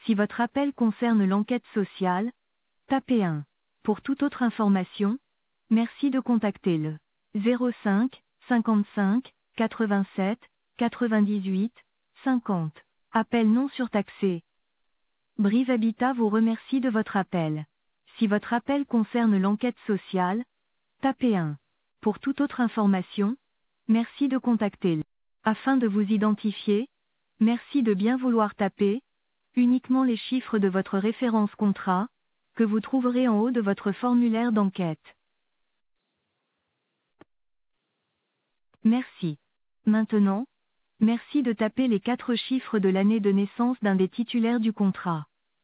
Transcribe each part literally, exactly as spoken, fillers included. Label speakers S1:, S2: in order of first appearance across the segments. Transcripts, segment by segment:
S1: Si votre appel concerne l'enquête sociale, tapez un. Pour toute autre information, merci de contacter le zéro cinq, cinquante-cinq, quatre-vingt-sept, quatre-vingt-dix-huit, cinquante. Appel non surtaxé. Brive Habitat vous remercie de votre appel. Si votre appel concerne l'enquête sociale, tapez un. Pour toute autre information, merci de contacter le. Afin de vous identifier, merci de bien vouloir taper uniquement les chiffres de votre référence contrat, que vous trouverez en haut de votre formulaire d'enquête. Merci. Maintenant, merci de taper les quatre chiffres de l'année de naissance d'un des titulaires du contrat.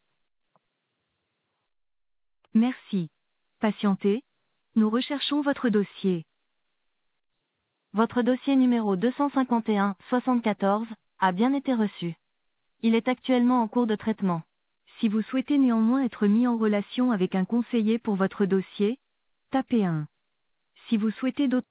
S1: Merci. Patientez, nous recherchons votre dossier. Votre dossier numéro deux cent cinquante et un soixante-quatorze a bien été reçu. Il est actuellement en cours de traitement. Si vous souhaitez néanmoins être mis en relation avec un conseiller pour votre dossier, tapez un. Si vous souhaitez d'autres...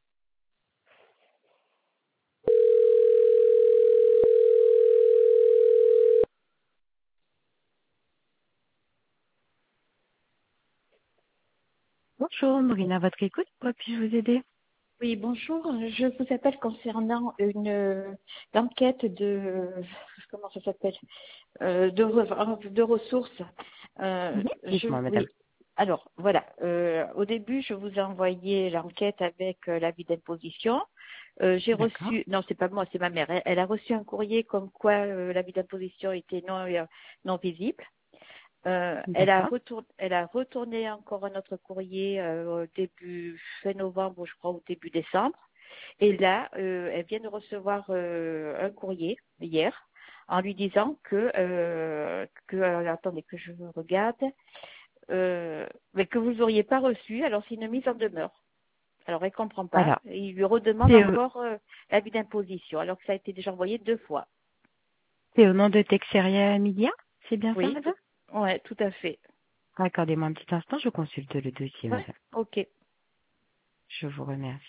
S1: Bonjour, Morina, votre écoute, pourquoi puis-je vous aider?
S2: Oui, bonjour. Je vous appelle concernant une euh, enquête de comment ça s'appelle euh, de, re- de ressources. Euh,
S1: Mhm.
S2: je,
S1: Dites-moi, madame.
S2: oui. Alors voilà. Euh, au début, je vous ai envoyé l'enquête avec euh, l'avis d'imposition. Euh, j'ai
S1: D'accord.
S2: reçu, non, c'est pas moi, c'est ma mère. Elle, elle a reçu un courrier comme quoi euh, l'avis d'imposition était non euh, non visible. Euh, elle a
S1: D'accord.
S2: retourné, elle a retourné encore un autre courrier euh, au début fin novembre, je crois, au début décembre. Et là, euh, elle vient de recevoir euh, un courrier hier en lui disant que, euh, que euh, attendez que je regarde, euh, mais que vous n'auriez pas reçu. Alors c'est une mise en demeure. Alors elle comprend pas.
S1: Alors,
S2: Et il lui redemande
S1: c'est au,
S2: encore euh, l'avis d'imposition, alors que ça a été déjà envoyé deux fois.
S1: c'est au nom de Texeria Media? C'est bien ça,
S2: Oui,
S1: madame?
S2: tout, ouais, tout à fait.
S1: Accordez-moi un petit instant, je consulte le dossier,
S2: Ouais,
S1: madame.
S2: ok.
S1: Je vous remercie.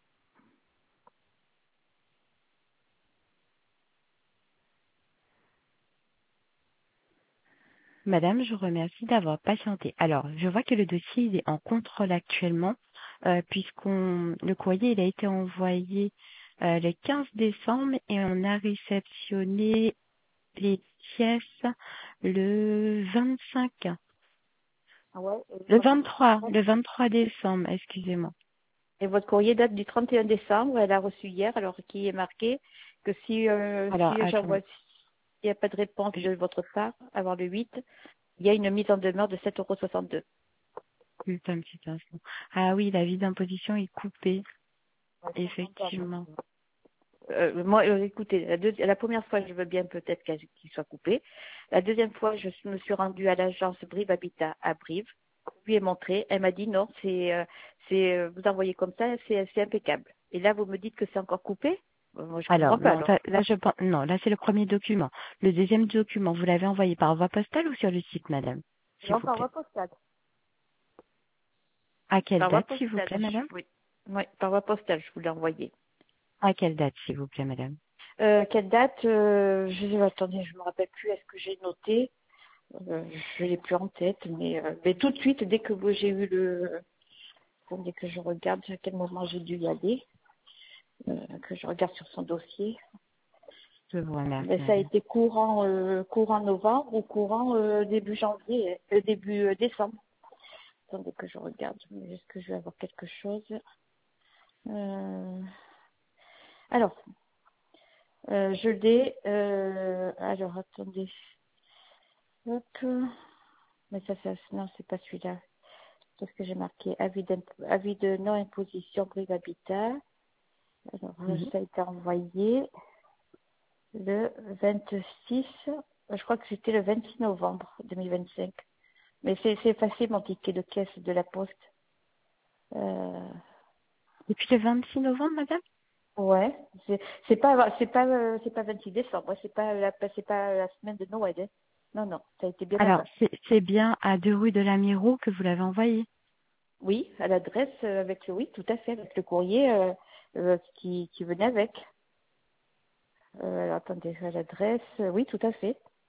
S1: Madame, je vous remercie d'avoir patienté. Alors, je vois que le dossier il est en contrôle actuellement, euh, puisqu'on le courrier il a été envoyé euh, le quinze décembre et on a réceptionné les pièces le vingt-cinq,
S2: Ah ouais,
S1: le
S2: et
S1: vingt-trois, le vingt-trois décembre, excusez-moi.
S2: Et votre courrier date du trente et un décembre. Elle a reçu hier, alors qui est marqué que si euh,
S1: Alors,
S2: si
S1: attends,
S2: j'envoie, s'il n'y a pas de réponse
S1: je-
S2: de votre part avant le huit, il y a une mise en demeure de sept euros soixante-deux.
S1: juste un petit instant. Ah oui, l'avis d'imposition est coupé,
S2: Ouais, je comprends pas, moi.
S1: effectivement.
S2: Euh, moi, euh, écoutez, la, deuxi- la première fois, je veux bien peut-être qu'elle- qu'il soit coupé. La deuxième fois, je me suis rendue à l'agence Brive Habitat à Brive. Je lui ai montré. Elle m'a dit non, c'est, euh, c'est, euh, vous envoyez comme ça, c'est, c'est impeccable. Et là, vous me dites que c'est encore coupé. Euh, Moi, je
S1: Alors,
S2: comprends pas.
S1: non,
S2: Alors,
S1: ça- là, je pense, non, là, c'est le premier document. Le deuxième document, vous l'avez envoyé par voie postale ou sur le site, madame, s'il
S2: non,
S1: vous
S2: par
S1: plaît?
S2: voie postale.
S1: À quelle
S2: Par voie
S1: date, s'il vous
S2: postale,
S1: plaît, madame?
S2: oui. Oui, par voie postale, je vous l'ai envoyé.
S1: À quelle date, s'il vous plaît, madame?
S2: Euh, quelle date euh, je, Attendez, je me rappelle plus. Est-ce que j'ai noté euh, Je l'ai plus en tête, mais, euh, mais tout de suite, dès que j'ai eu le, dès que je regarde à quel moment j'ai dû y aller, euh, que je regarde sur son dossier,
S1: Je vous remercie,
S2: mais ça a
S1: madame.
S2: été courant, euh, courant novembre ou courant euh, début janvier, euh, début euh, décembre. Attendez que je regarde. Est-ce que je vais avoir quelque chose Euh, Alors, Euh, je l'ai. Euh, alors, attendez. Hop. Mais ça, ça non, c'est pas celui-là. Qu'est-ce que j'ai marqué? Avis, d'imp- avis de non-imposition Brive Habitat. Alors, euh,
S1: Mhm.
S2: ça a été envoyé le vingt-six. euh, Je crois que c'était le vingt-six novembre deux mille vingt-cinq. Mais c'est c'est effacé mon ticket de caisse de la poste. Euh,
S1: Depuis le vingt-six novembre, madame?
S2: ouais. C'est c'est pas c'est pas euh, c'est pas vingt-six décembre. Ouais, c'est pas la c'est pas la semaine de Noël. Hein. Non non, ça a été bien
S1: Alors,
S2: avant.
S1: c'est c'est bien à deux rue de la Miro que vous l'avez envoyé.
S2: Oui, à l'adresse euh, avec le oui, tout à fait, avec le courrier euh, euh, qui, qui venait avec. Euh, alors, attendez, à l'adresse, euh, oui, tout à fait.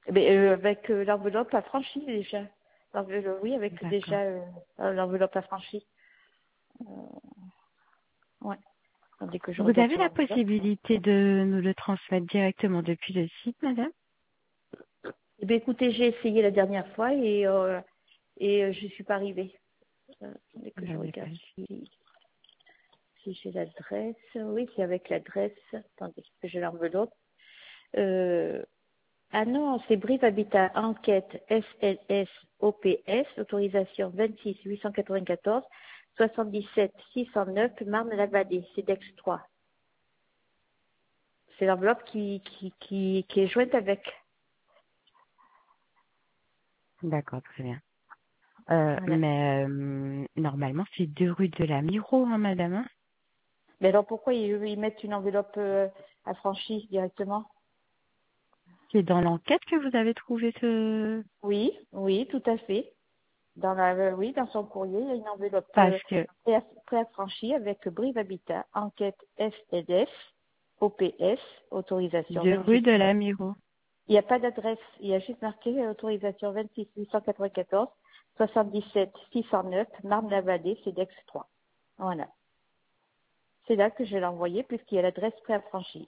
S2: Mais, euh, avec euh, l'enveloppe affranchie déjà. L'enveloppe- oui, avec
S3: D'accord.
S2: déjà euh, l'enveloppe affranchie. Euh, ouais. Tandis que je
S3: Vous
S2: regarde
S3: avez
S2: sur
S3: la
S2: l'enveloppe.
S3: possibilité de nous le transmettre directement depuis le site, madame?
S2: Eh bien, écoutez, j'ai essayé la dernière fois et, euh, et euh, je ne suis pas arrivée. Euh, attendez que
S3: Vous
S2: je
S3: n'avez pas.
S2: regarde si, si j'ai l'adresse. Oui, c'est avec l'adresse. Attendez que j'ai l'enveloppe. Euh, ah non, c'est Brive Habitat Enquête S L S O P S, autorisation vingt-six huit cent quatre-vingt-quatorze soixante-dix-sept six cent neuf Marne-la-Vallée, C E D E X trois. C'est l'enveloppe qui, qui, qui, qui est jointe avec.
S3: D'accord, très bien. Euh,
S2: Voilà.
S3: mais euh, normalement, c'est deux rue de la Miro, hein, madame, hein.
S2: Mais alors pourquoi ils, ils mettent une enveloppe euh, affranchie directement?
S3: C'est dans l'enquête que vous avez trouvé ce...
S2: Oui, oui, tout à fait. Dans la, euh, oui, dans son courrier, il y a une enveloppe euh,
S3: Parce que
S2: pré- préaffranchie avec Brive Habitat, enquête S L S, O P S, autorisation
S3: deux rue
S2: vingt-six.
S3: de la Miro.
S2: Il n'y a pas d'adresse, il y a juste marqué euh, autorisation vingt-six huit cent quatre-vingt-quatorze soixante-dix-sept six cent neuf Marne-la-Vallée, C E D E X trois. Voilà. C'est là que je l'ai envoyé puisqu'il y a l'adresse préaffranchie.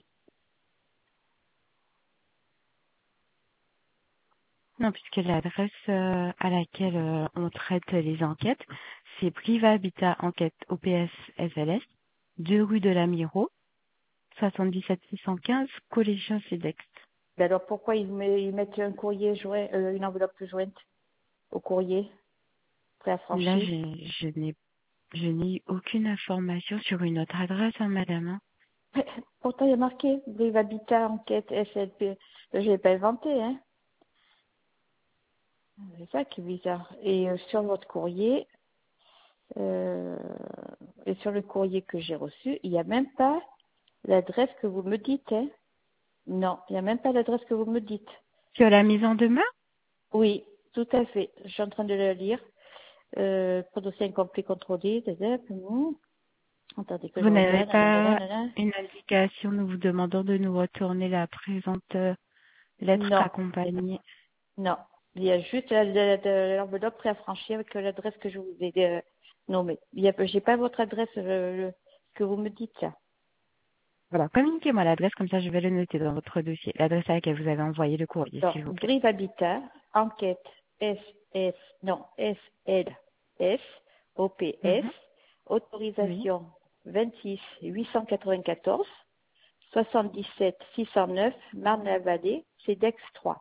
S3: Non, puisque l'adresse euh, à laquelle euh, on traite les enquêtes, c'est Priva Habitat Enquête O P S S L S, deux rue de la Miro, soixante-dix-sept six cent quinze, Collégien C E D E X.
S2: Ben alors pourquoi ils, met- ils mettent un courrier joint, euh, une enveloppe jointe au courrier
S3: Là,
S2: préaffranchi?
S3: j'ai- je n'ai je n'ai aucune information sur une autre adresse, hein, madame, hein.
S2: Pourtant il y a marqué Brive Habitat Enquête S L P. Je l'ai pas inventé, hein. C'est ça qui est bizarre. Et euh, sur votre courrier, euh, et sur le courrier que j'ai reçu, il n'y a même pas l'adresse que vous me dites, hein. Non, il n'y a même pas l'adresse que vous me dites.
S3: Sur la mise en demeure?
S2: Oui, tout à fait. Je suis en train de le lire. Euh, pour dossier incomplet contrôlé. Dadap, hum. Attendez que je
S3: Vous n'avez
S2: regarde. Nanana,
S3: pas
S2: nanana.
S3: une indication nous vous demandant de nous retourner la présente euh, lettre
S2: Non,
S3: accompagnée?
S2: non. Il y a juste la- la- la- l'enveloppe préaffranchie avec l'adresse que je vous ai euh, nommée. Il y a, j'ai pas votre adresse euh, le- que vous me dites là.
S3: Voilà, communiquez-moi l'adresse, comme ça je vais le noter dans votre dossier. L'adresse à laquelle vous avez envoyé le courrier,
S2: Donc,
S3: s'il vous plaît.
S2: Brive Habitat, enquête S S, non, S L S, O P S,
S3: Mhm. Oui.
S2: autorisation vingt-six huit cent quatre-vingt-quatorze soixante-dix-sept six cent neuf Marne-la-Vallée, C E D E X trois.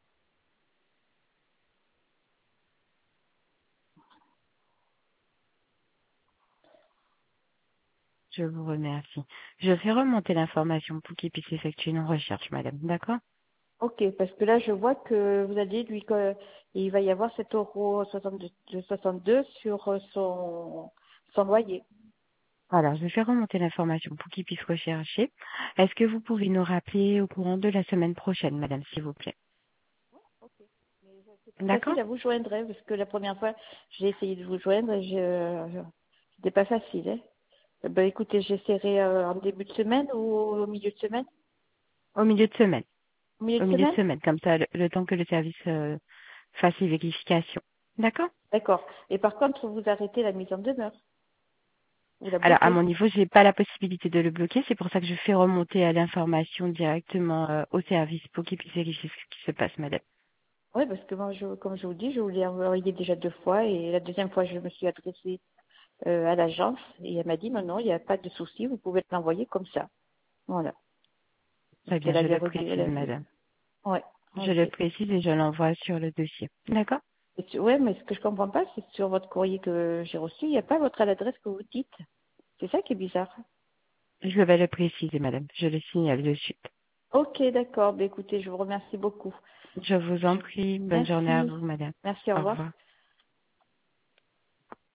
S3: Je vous remercie. Je fais remonter l'information pour qu'il puisse effectuer une recherche, madame. D'accord?
S2: Ok, parce que là, je vois que vous avez dit, lui, qu'il va y avoir sept euros soixante-deux sur euh, son, son loyer.
S3: Alors, je vais faire remonter l'information pour qu'il puisse rechercher. Est-ce que vous pouvez nous rappeler au courant de la semaine prochaine, madame, s'il vous plaît? D'accord?
S2: Facile à vous joindre, hein, parce que la première fois, j'ai essayé de vous joindre et je, je- c'était pas facile. Hein. Eh ben, écoutez, j'essaierai euh, en début de semaine ou au milieu de semaine.
S3: Au milieu de semaine.
S2: Au milieu
S3: Au
S2: de
S3: milieu de
S2: semaine.
S3: semaine, comme ça, le, le temps que le service euh, fasse les vérifications. D'accord?
S2: D'accord. Et par contre, vous arrêtez la mise en demeure. Vous la
S3: Alors, à
S2: bloquez.
S3: mon niveau, j'ai pas la possibilité de le bloquer. C'est pour ça que je fais remonter à l'information directement euh, au service pour qu'il puisse vérifier ce qui se passe, madame.
S2: Oui, parce que moi, je, comme je vous dis, je vous l'ai envoyé déjà deux fois et la deuxième fois, je me suis adressée euh, à l'agence et elle m'a dit non, non, il n'y a pas de souci, vous pouvez l'envoyer comme ça. Voilà. Parce
S3: Très bien,
S2: qu'elle
S3: je
S2: avait
S3: le
S2: revu, elle
S3: précise,
S2: avait.
S3: madame.
S2: Ouais,
S3: Je
S2: ok.
S3: le précise et je l'envoie sur le dossier. D'accord?
S2: Et tu- ouais, mais ce que je comprends pas, c'est que sur votre courrier que j'ai reçu, il n'y a pas votre adresse que vous dites. C'est ça qui est bizarre.
S3: Je vais le préciser, madame. Je le signale de suite.
S2: Ok, d'accord. Ben, écoutez, je vous remercie beaucoup.
S3: Je vous en
S2: Je...
S3: prie. Bonne journée à
S2: Merci.
S3: vous, madame.
S2: Merci, au
S3: Au
S2: revoir.
S3: revoir.